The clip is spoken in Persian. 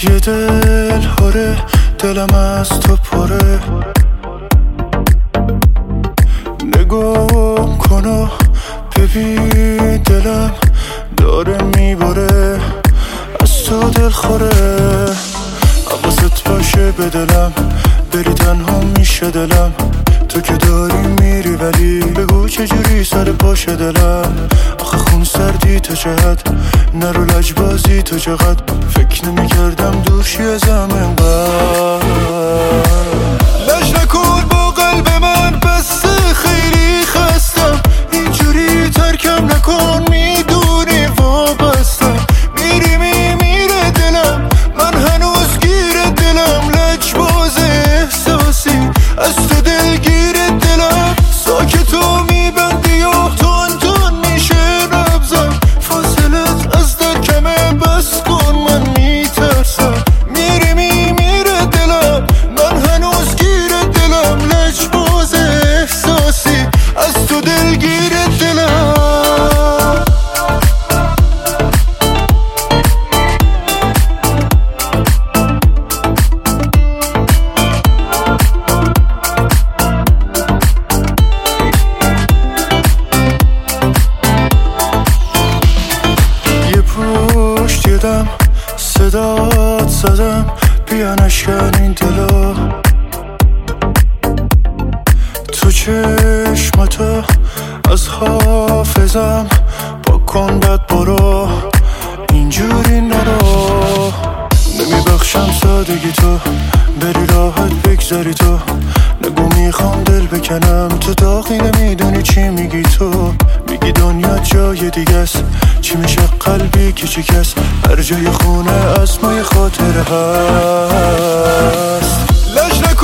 یه دل هاره دلم از تو پره، نگاه کن و ببین دلم داره میباره از تو دل خوره. حواست باشه به دلم بری تنها میشه دلم، تو که داری میری ولی بگو چجوری سر پاشه دلم. آخه خون سردی تو چقدر نرو لجبازی تو چقدر فکر نمی کردم دورشی ازم انقدر. لج نکن با قلب من بسته خیلی خستم، اینجوری ترکم نکن میدونی وابستم. میری میره دلم من هنوز گیر دلم، لجباز احساسی از تو دلگیر دلم. ساکت و میبندی و تون میشه نبزم، فاصلت از در کمه بس کن من میترسم. میری میره دلم من هنوز گیر دلم، لجباز احساسی از تو دلگیر دلم. پشت یدم صدات زدم بیا نشکن این دلا، تو چشمتو از حافظم پاک کن بد برو اینجوری نرو. نمیبخشم سادگی تو بری راحت بگذاری تو، نگو میخوام دل بکنم تو داغی نمیدونی چی میگی. تو میگی دنیا جای دیگه است، چی میشه قلبی که شکست هر جای خونه اسمای خاطره هست. لج نکن